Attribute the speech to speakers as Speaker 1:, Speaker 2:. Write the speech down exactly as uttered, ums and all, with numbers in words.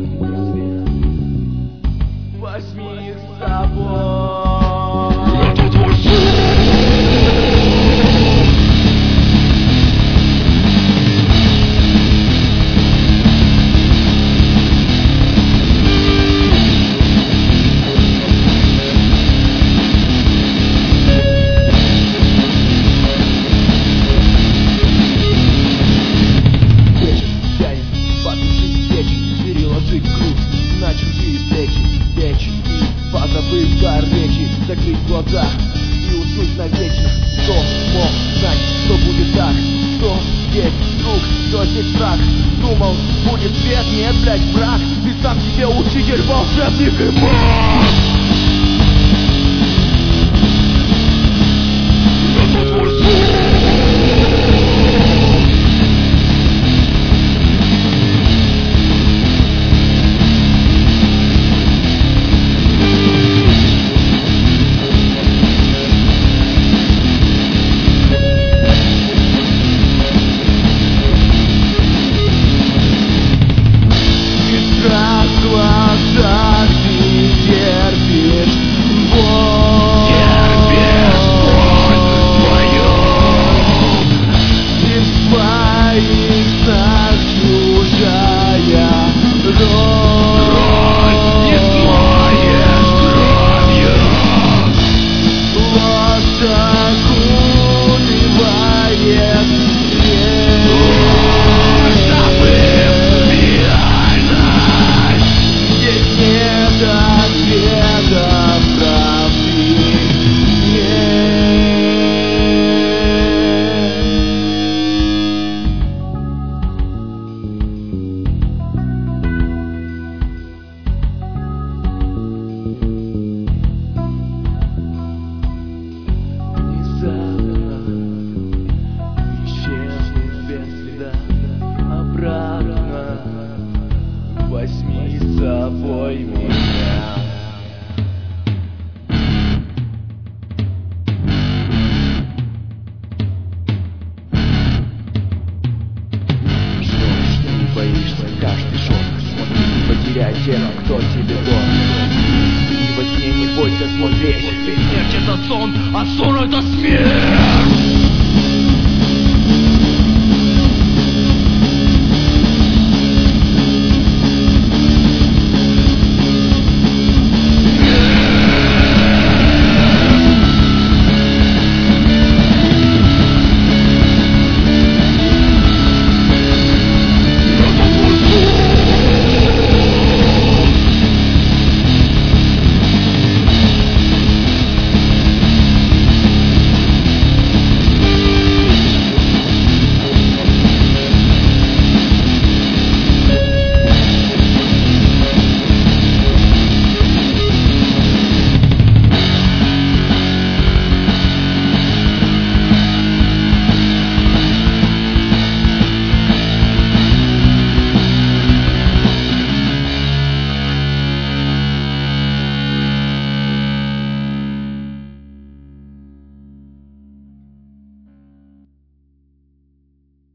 Speaker 1: Возьми с собой. На чужие плечи, печи и позабыв дар речи, закрыть глаза и уснуть навечно. Кто мог знать, что будет так? Кто здесь друг, кто здесь враг? Думал, будет свет, нет, блять, враг. Ты сам себе учитель, волшебник и маг. Возьми с собой меня. Что, что не боишься, каждый шаг. Смотри, не потеряй тех, кто тебе дорог. И во сне не бойся смотреть, ведь смерть это сон, а сон это смерть.